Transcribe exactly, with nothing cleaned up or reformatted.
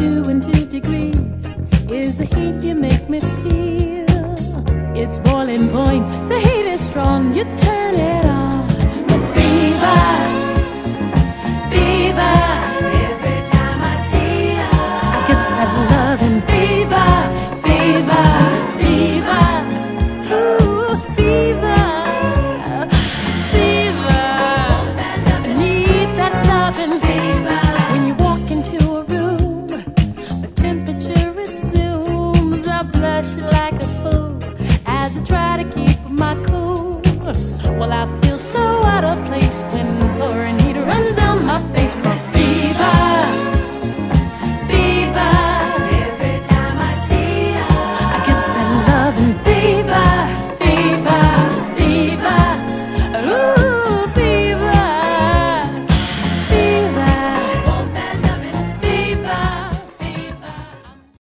two and two degrees is the heat you make me feel. It's boiling point, the heat is strong. You turn